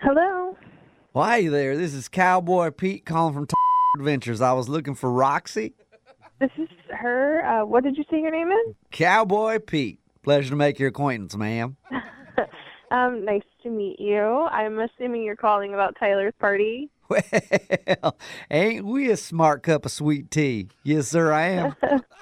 Hello. Well, hey there. This is Cowboy Pete calling from Adventures. I was looking for Roxy. This is her. What did you say your name is? Cowboy Pete. Pleasure to make your acquaintance, ma'am. Nice to meet you. I'm assuming you're calling about Tyler's party. Well, ain't we a smart cup of sweet tea? Yes, sir, I am.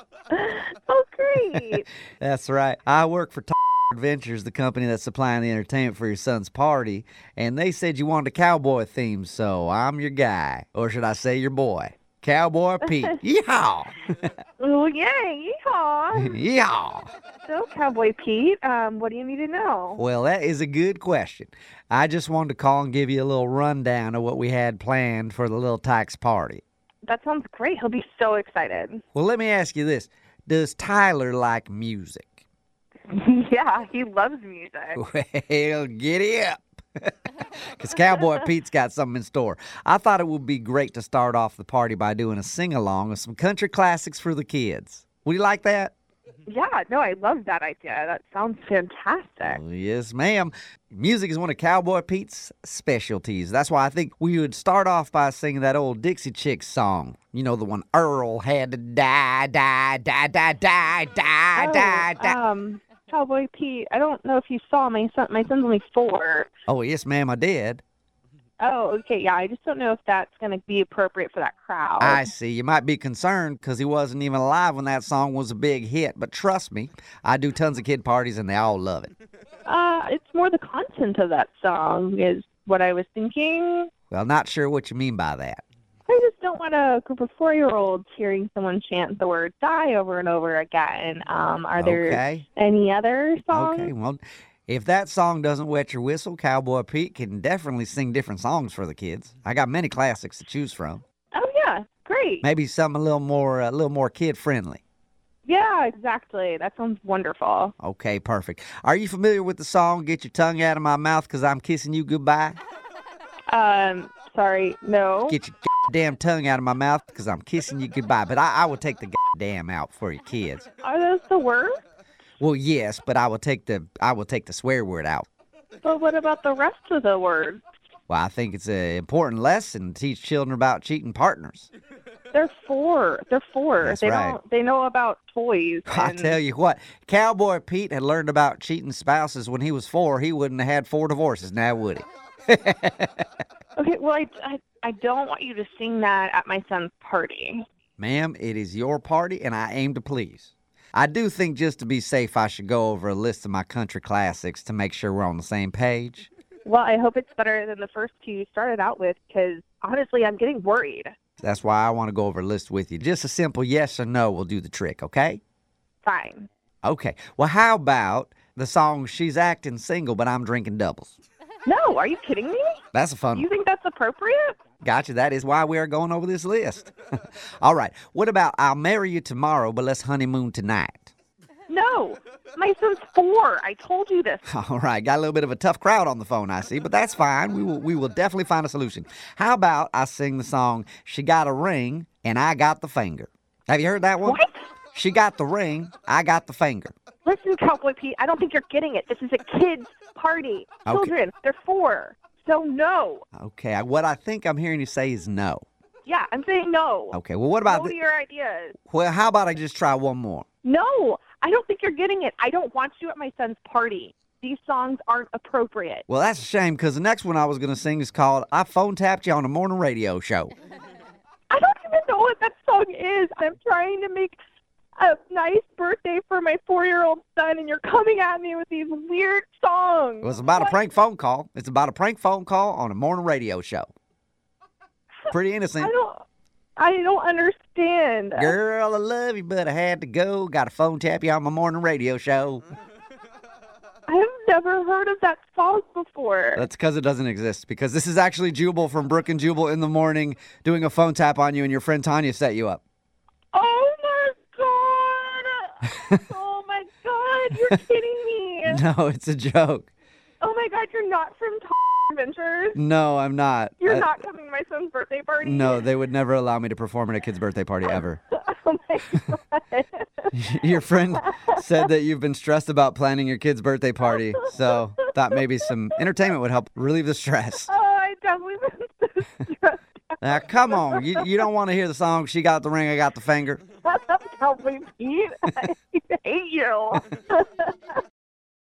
Oh, great. That's right. I work for Adventures, the company that's supplying the entertainment for your son's party, and they said you wanted a cowboy theme, so I'm your guy. Or should I say your boy? Cowboy Pete. Yeehaw! Oh, yay. Yeehaw. Yeehaw! So, Cowboy Pete, what do you need to know? Well, that is a good question. I just wanted to call and give you a little rundown of what we had planned for the little Tykes party. That sounds great. He'll be so excited. Well, let me ask you this. Does Tyler like music? Yeah, he loves music. Well, giddy up. Because Cowboy Pete's got something in store. I thought it would be great to start off the party by doing a sing-along of some country classics for the kids. Would you like that? Yeah, no, I love that idea. That sounds fantastic. Oh, yes, ma'am. Music is one of Cowboy Pete's specialties. That's why I think we would start off by singing that old Dixie Chicks song. You know, the one Earl had to die, die, die, die, die, die, die, die. Cowboy Pete, I don't know if you saw my son. My son's only 4. Oh, yes, ma'am, I did. Oh, okay, yeah. I just don't know if that's going to be appropriate for that crowd. I see. You might be concerned because he wasn't even alive when that song was a big hit. But trust me, I do tons of kid parties and they all love it. It's more the content of that song is what I was thinking. Well, not sure what you mean by that. I just don't want a group of 4-year-olds hearing someone chant the word die over and over again. Are there any other songs? Okay, well, if that song doesn't wet your whistle, Cowboy Pete can definitely sing different songs for the kids. I got many classics to choose from. Oh, yeah, great. Maybe something a little more kid-friendly. Yeah, exactly. That sounds wonderful. Okay, perfect. Are you familiar with the song, Get Your Tongue Out of My Mouth Because I'm Kissing You Goodbye? Sorry, no. Get your damn tongue out of my mouth because I'm kissing you goodbye. But I will take the damn out for your kids. Are those the words? Well, yes, but I will take the swear word out. But what about the rest of the words? Well, I think it's an important lesson to teach children about cheating partners. They're 4. That's right. They know about toys. I tell you what, Cowboy Pete had learned about cheating spouses when he was 4. He wouldn't have had 4 divorces now, would he? Okay, well, I don't want you to sing that at my son's party. Ma'am, it is your party, and I aim to please. I do think just to be safe, I should go over a list of my country classics to make sure we're on the same page. Well, I hope it's better than the first 2 you started out with, because honestly, I'm getting worried. That's why I want to go over a list with you. Just a simple yes or no will do the trick, okay? Fine. Okay. Well, how about the song She's Acting Single, But I'm Drinking Doubles? No, are you kidding me? That's a fun one. You think that's appropriate? Gotcha. That is why we are going over this list. All right. What about I'll Marry You Tomorrow, But Let's Honeymoon Tonight? No. My son's 4. I told you this. All right. Got a little bit of a tough crowd on the phone, I see, but that's fine. We will definitely find a solution. How about I sing the song She Got a Ring and I Got the Finger? Have you heard that one? What? She got the ring, I got the finger. Listen, Cowboy Pete, I don't think you're getting it. This is a kid's party. Okay. Children, they're 4. So no. Okay. What I think I'm hearing you say is no. Yeah, I'm saying no. Okay. Well, what about No to your ideas. Well, how about I just try one more? No, I don't think you're getting it. I don't want you at my son's party. These songs aren't appropriate. Well, that's a shame because the next one I was going to sing is called I Phone Tapped You on a Morning Radio Show. I don't even know what that song is. I'm trying to make a nice birthday for my 4-year-old son, and you're coming at me with these weird songs. It was about a prank phone call. It's about a prank phone call on a morning radio show. Pretty innocent. I don't understand. Girl, I love you, but I had to go. Got a phone tap you on my morning radio show. I have never heard of that song before. That's because it doesn't exist. Because this is actually Jubal from Brook and Jubal in the Morning doing a phone tap on you, and your friend Tanya set you up. Oh, my God. Oh, my God. You're kidding me. No, it's a joke. Oh, my God. You're not from Adventures? No, I'm not. You're not coming to my son's birthday party? No, they would never allow me to perform at a kid's birthday party ever. Oh my God. Your friend said that you've been stressed about planning your kid's birthday party, so thought maybe some entertainment would help relieve the stress. Oh, I definitely been so stressed out. Now, come on. You don't want to hear the song, She Got the Ring, I Got the Finger? Help me, Pete. I hate you.